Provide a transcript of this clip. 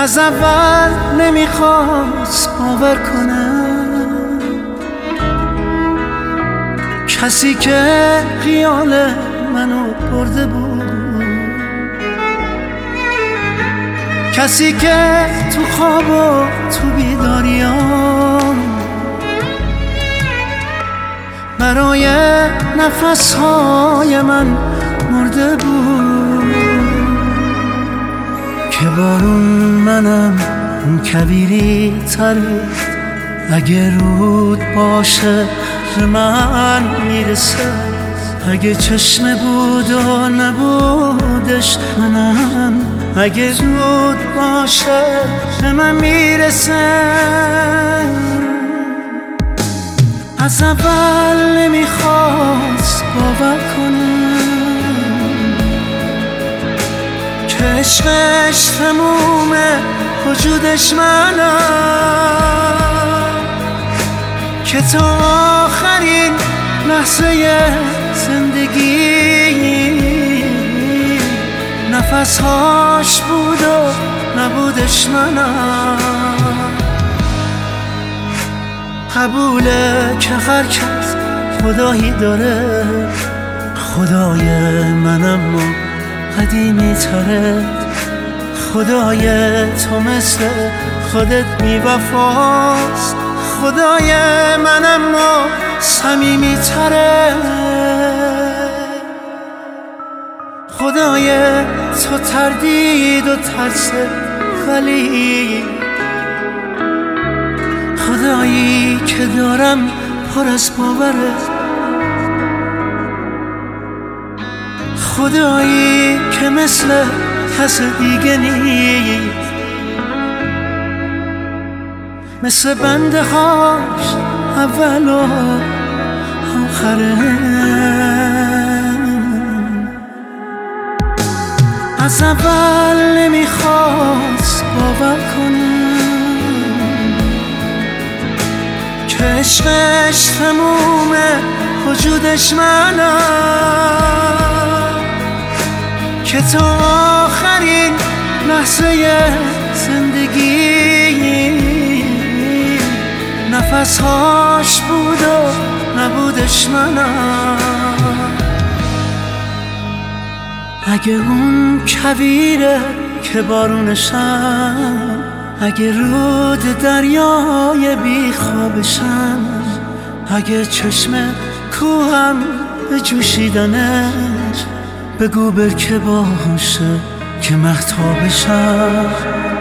از اول نمیخواست باور کنم، کسی که خیال منو برده بود، کسی که تو خواب و تو بیداریام برای نفسهای من مرده بود. که بارون منم اون کبیری تره، اگه رود باشه به من میرسه، اگه چشمه بود و نبودش منم، اگه رود باشه به من میرسه. از اول نمیخواست باور کنم که عشقش تمومه وجودش منم، که تا آخرین لحظه زندگی نفسهاش بود و نبودش منم. قبوله که هر کس خدایی داره، خدای منم و قدیمی تره، خدای تو مثل خودت بی‌وفاست، خدای منم و صمیمی تره، خدای تو تردید و ترس ولی خدایی که دارم پر از باوره، خدایی که مثل کس دیگه نیست، مثل بنده هاش اول و آخره. از اول نمیخواست باور کنم که عشقش تمومه وجودش منم، که تا آخرین لحظه زندگی نفسهاش بود و نبودش منم. اگه اون کویره که بارونشم، اگه رود دریای بیخوابشم، اگه چشم کوهم به جوشیدنش، بگو برکه باشه که مهتابشم.